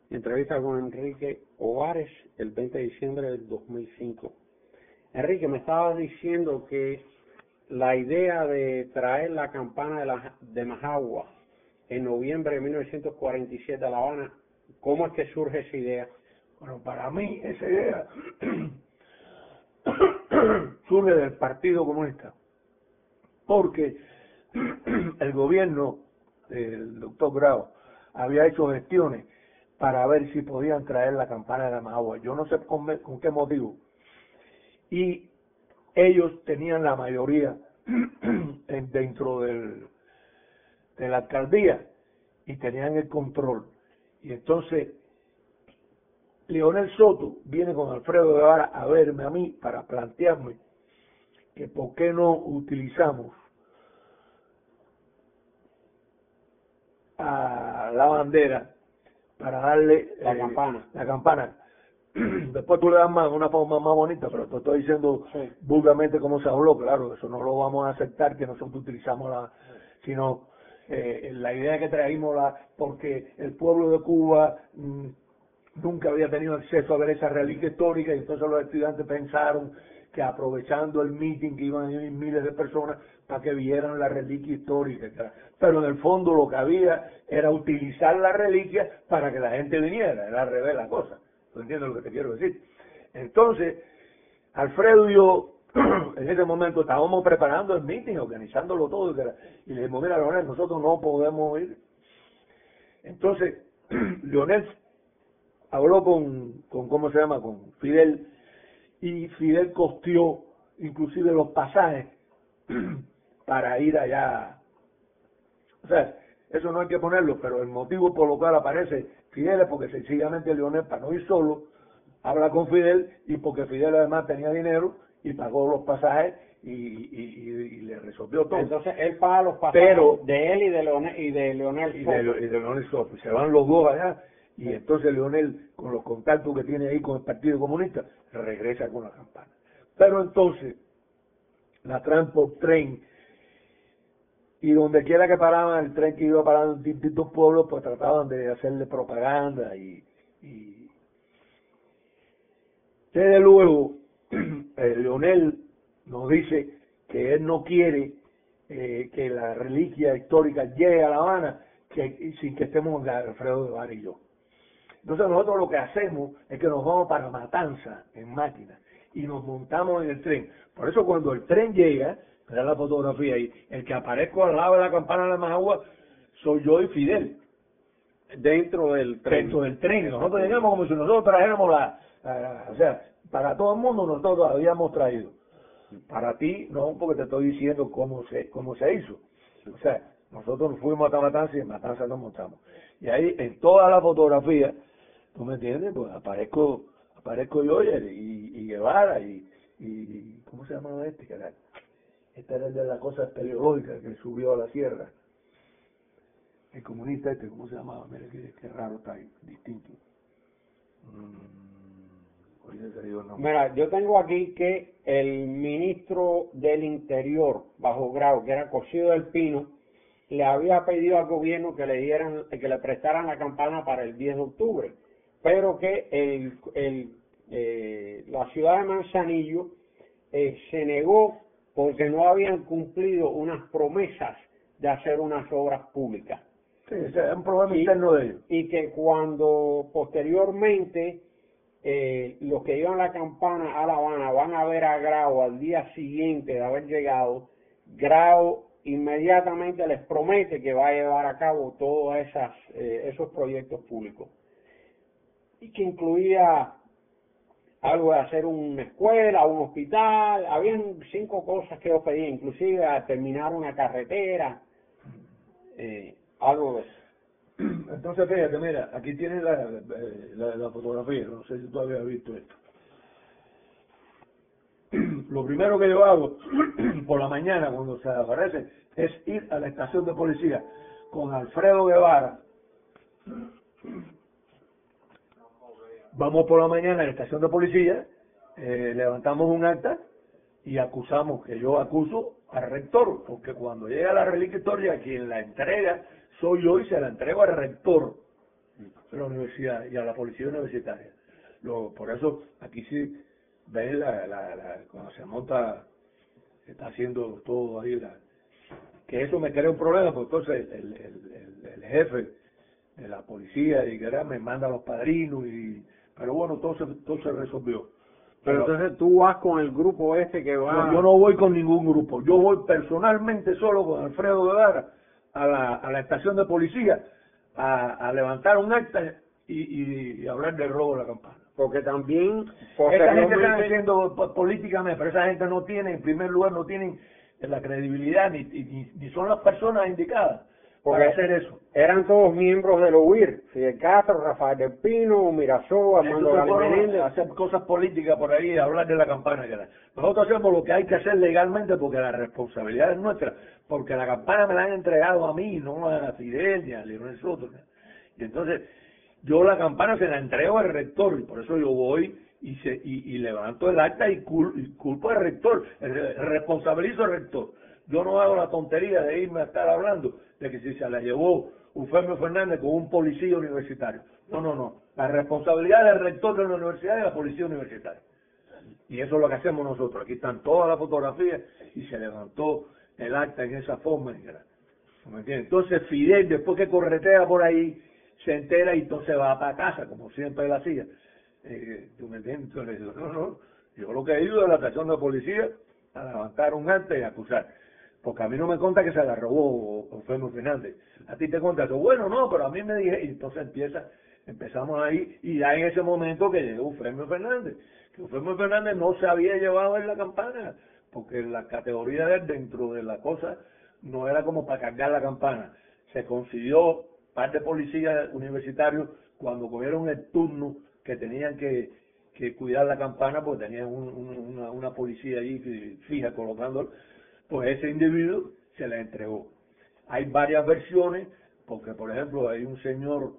Entrevista con Enrique Ovares el 20 de diciembre del 2005. Enrique, me estabas diciendo que la idea de traer la campana de Majagua en noviembre de 1947 a La Habana, ¿cómo es que surge esa idea? Bueno, para mí esa idea surge del Partido Comunista, porque el gobierno del doctor Grau había hecho gestiones para ver si podían traer la campana de Majagua. Yo no sé con qué motivo. Y ellos tenían la mayoría dentro de la alcaldía y tenían el control. Y entonces Leonel Soto viene con Alfredo Guevara a verme a mí para plantearme que por qué no utilizamos a la bandera para darle La campana. Después tú le das más, una forma más bonita, pero te estoy diciendo sí, vulgarmente cómo se habló. Claro, eso no lo vamos a aceptar, que nosotros utilizamos sino la idea que traímos porque el pueblo de Cuba nunca había tenido acceso a ver esa reliquia histórica, y entonces los estudiantes pensaron que aprovechando el meeting que iban a ir miles de personas para que vieran la reliquia histórica, etc. Pero en el fondo lo que había era utilizar la reliquia para que la gente viniera, era al revés la cosa. ¿Tú entiendes lo que te quiero decir? Entonces, Alfredo y yo, en ese momento estábamos preparando el meeting, organizándolo todo, y le dijimos, mira, Leonel, nosotros no podemos ir. Entonces, Leonel habló con ¿cómo se llama?, con Fidel, y Fidel costeó inclusive los pasajes para ir allá. O sea, eso no hay que ponerlo, pero el motivo por lo cual aparece Fidel es porque sencillamente Leonel, para no ir solo, habla con Fidel, y porque Fidel además tenía dinero y pagó los pasajes y le resolvió todo. Entonces él paga los pasajes de él y de Leonel Soto. Se van los dos allá, y entonces Leonel, con los contactos que tiene ahí con el Partido Comunista, regresa con la campana. Pero entonces la traen por tren, y donde quiera que paraban el tren, que iba parando en distintos pueblos, pues trataban de hacerle propaganda y desde luego Leonel nos dice que él no quiere que la reliquia histórica llegue a La Habana sin que estemos Alfredo Guevara y yo. Entonces nosotros lo que hacemos es que nos vamos para Matanza en máquina y nos montamos en el tren. Por eso cuando el tren llega, verá la fotografía ahí, el que aparezco al lado de la campana de la Majagua soy yo y Fidel. Dentro del tren. Nosotros llegamos como si nosotros trajéramos o sea, para todo el mundo nosotros habíamos traído. Para ti no, porque te estoy diciendo cómo se hizo. O sea, nosotros fuimos hasta Matanza y en Matanza nos montamos. Y ahí en toda la fotografía, ¿tú me entiendes? Pues aparezco yo y Guevara y ¿cómo se llamaba este? Este era el de la cosa espeleológica que subió a la sierra. El comunista ¿cómo se llamaba? Mira qué raro está ahí, distinto. Mira, yo tengo aquí que el ministro del Interior, bajo Grau, que era Cosío del Pino, le había pedido al gobierno que le prestaran la campana para el 10 de octubre, pero que la ciudad de Manzanillo se negó porque no habían cumplido unas promesas de hacer unas obras públicas. Sí, ese es un problema interno de ellos. Y que cuando posteriormente los que llevan la campana a La Habana van a ver a Grau al día siguiente de haber llegado, Grau inmediatamente les promete que va a llevar a cabo todos esos proyectos públicos, y que incluía algo de hacer una escuela, un hospital, habían 5 cosas que ellos pedían, inclusive a terminar una carretera, algo de eso. Entonces fíjate, mira, aquí tienes la fotografía, no sé si tú habías visto esto. Lo primero que yo hago por la mañana cuando se aparece es ir a la estación de policía con Alfredo Guevara. Vamos por la mañana a la estación de policía, levantamos un acta y yo acuso al rector, porque cuando llega la reliquia histórica, quien la entrega soy yo y se la entrego al rector. la universidad y a la policía universitaria. Por eso aquí sí ves cuando se monta, se está haciendo todo ahí, que eso me crea un problema, porque entonces el jefe de la policía y que me manda a los padrinos, pero bueno, todo se resolvió. Pero entonces tú vas con el grupo este que va... No, yo no voy con ningún grupo, yo voy personalmente solo con Alfredo Guevara a la estación de policía a levantar un acta y hablar del robo de la campana. Porque también... Esa gente está haciendo políticamente, pero esa gente no tiene, en primer lugar, no tienen la credibilidad ni son las personas indicadas para hacer eso. Eran todos miembros del OIR, Fidel Castro, Rafael del Pino, Mirasó, Armando Gálvez Menéndez. Hacer cosas políticas por ahí, hablar de la campana. Nosotros hacemos lo que hay que hacer legalmente porque la responsabilidad es nuestra, porque la campana me la han entregado a mí, no a Fidel ni a Leonel Soto. Y entonces yo la campana se la entrego al rector y por eso yo voy y levanto el acta y culpo al rector, responsabilizo al rector. Yo no hago la tontería de irme a estar hablando de que si se la llevó Eufemio Fernández con un policía universitario. No. La responsabilidad del rector de la universidad y de la policía universitaria. Y eso es lo que hacemos nosotros. Aquí están todas las fotografías y se levantó el acta en esa forma. ¿Me entiendes? Entonces Fidel, después que corretea por ahí, se entera y entonces va para casa, como siempre él hacía. ¿Tú me entiendes? Entonces le digo, no, yo lo que he ido de la estación de policía a levantar un acta y acusar. Porque a mí no me conta que se la robó Eufemio Fernández. A ti te conta que, bueno, no, pero a mí me dije, y entonces empezamos ahí, y ya en ese momento que llegó Eufemio Fernández, que Eufemio Fernández no se había llevado en la campana, porque la categoría de él dentro de la cosa no era como para cargar la campana. Se consiguió parte de policías universitarios cuando cogieron el turno que tenían que cuidar la campana, porque tenían una policía ahí fija colocando, pues ese individuo se la entregó. Hay varias versiones, porque por ejemplo hay un señor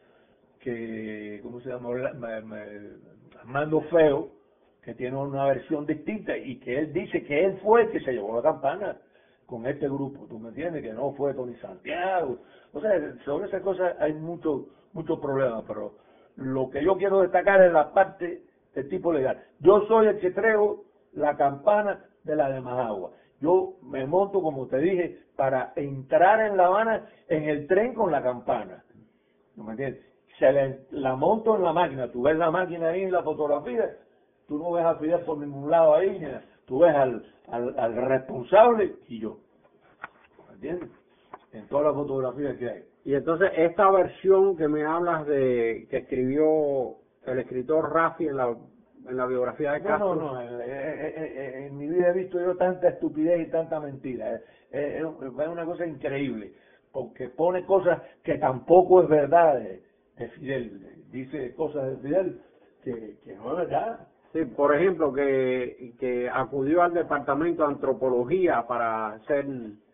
que, ¿cómo se llama? Armando Feo, que tiene una versión distinta y que él dice que él fue el que se llevó la campana con este grupo, ¿tú me entiendes? Que no fue Tony Santiago. O sea, sobre esas cosas hay muchos problemas, pero lo que yo quiero destacar es la parte del tipo legal. Yo soy el que traigo la campana de la de Majagua. Yo me monto, como te dije, para entrar en La Habana en el tren con la campana. ¿No me entiendes? La monto en la máquina. Tú ves la máquina ahí en la fotografía, tú no ves a Fidel por ningún lado ahí, tú ves al responsable y yo. ¿Me entiendes? En todas las fotografías que hay. Y entonces esta versión que me hablas de que escribió el escritor Rafi en la biografía de Castro. No, en mi vida he visto yo tanta estupidez y tanta mentira. Es una cosa increíble, porque pone cosas que tampoco es verdad de Fidel. Dice cosas de Fidel que no es verdad. Sí, por ejemplo, que acudió al departamento de antropología para ser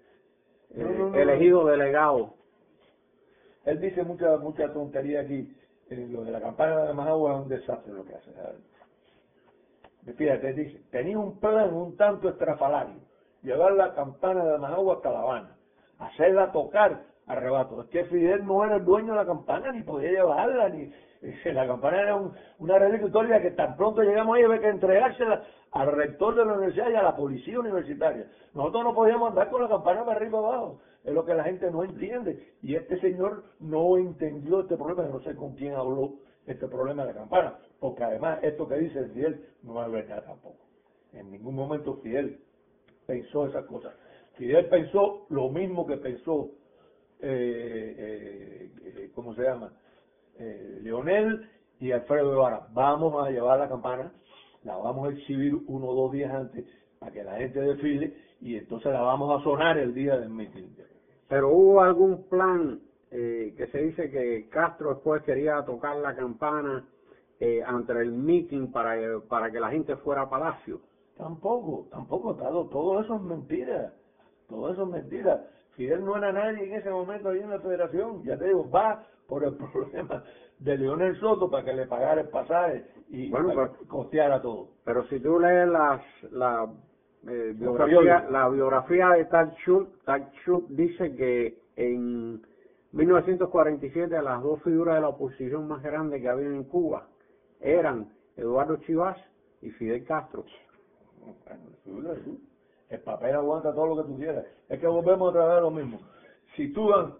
elegido delegado. Él dice mucha tontería aquí. Lo de la campana de Majagua es un desastre lo que hace. Fíjate, dice, tenía un plan un tanto estrafalario, llevar la campana de Majagua hasta La Habana, hacerla tocar a rebato. Es que Fidel no era el dueño de la campana, ni podía llevarla, la campana era una reliquia que tan pronto llegamos ahí había que entregársela al rector de la universidad y a la policía universitaria. Nosotros no podíamos andar con la campana para arriba y para abajo. Es lo que la gente no entiende. Y este señor no entendió este problema, no sé con quién habló este problema de la campana, porque además esto que dice Fidel no es verdad tampoco. En ningún momento Fidel pensó esas cosas. Fidel pensó lo mismo que pensó, ¿cómo se llama? Leonel y Alfredo Guevara. Vamos a llevar la campana, la vamos a exhibir 1 o 2 días antes para que la gente desfile y entonces la vamos a sonar el día del mitin. Pero hubo algún plan que se dice que Castro después quería tocar la campana ante el mitin para que la gente fuera a Palacio. Tampoco, todo eso es mentira, Fidel no era nadie en ese momento ahí en la federación, ya te digo, va por el problema de Leonel Soto para que le pagara el pasaje y costeara todo. Pero si tú lees la biografía de Tal Schultz dice que en 1947 las dos figuras de la oposición más grandes que había en Cuba eran Eduardo Chivas y Fidel Castro. El papel aguanta todo lo que tú quieras. Es que volvemos otra vez a lo mismo. Sitúan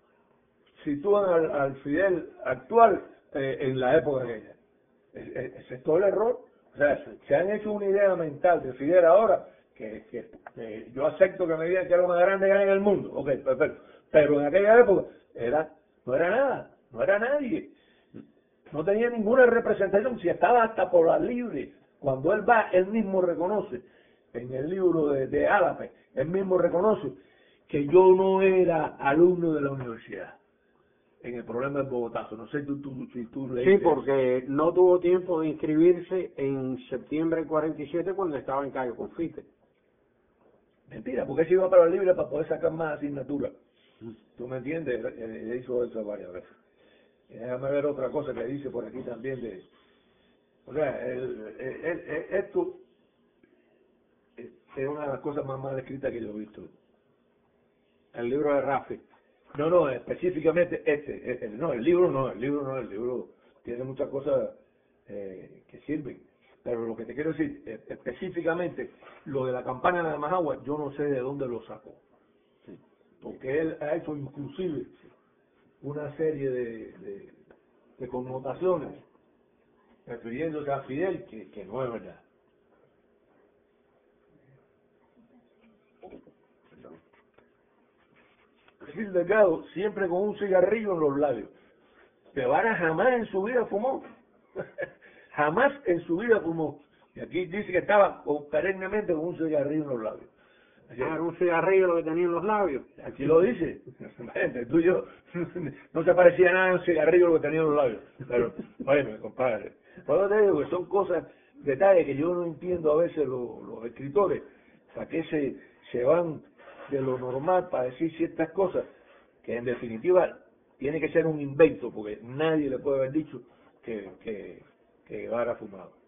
al Fidel actual en la época aquella. Ese es todo el error. O sea, se han hecho una idea mental de Fidel ahora que yo acepto que me digan que es lo más grande que hay en el mundo. Ok, perfecto. Pero en aquella época no era nada, no era nadie. No tenía ninguna representación, si estaba hasta por las libres. Cuando él va, él mismo reconoce, en el libro de Álape, él mismo reconoce que yo no era alumno de la universidad. En el problema del Bogotazo, no sé si tú leíste. Sí, porque no tuvo tiempo de inscribirse en septiembre del 47 cuando estaba en Cayo Confite. Mentira, porque él se iba para la libre para poder sacar más asignaturas. ¿Tú me entiendes? Él hizo eso varias veces. Déjame ver otra cosa que dice por aquí también de... O sea, esto es una de las cosas más mal escritas que yo he visto. El libro de Rafi. No, específicamente el libro tiene muchas cosas que sirven, pero lo que te quiero decir, específicamente, lo de la campaña de Majagua, yo no sé de dónde lo sacó, porque él ha hecho inclusive una serie de connotaciones refiriéndose a Fidel que no es verdad. Gil Delgado siempre con un cigarrillo en los labios. Guevara jamás en su vida fumó. Jamás en su vida fumó. Y aquí dice que estaba perennemente con un cigarrillo en los labios. Era un cigarrillo lo que tenía en los labios. Aquí lo dice. El tuyo no se parecía nada a un cigarrillo lo que tenía en los labios. Pero, oye, compadre. Por eso te digo que son cosas, detalles que yo no entiendo a veces los escritores. ¿Para qué se van de lo normal para decir ciertas cosas que en definitiva tiene que ser un invento, porque nadie le puede haber dicho que Guevara fumaba?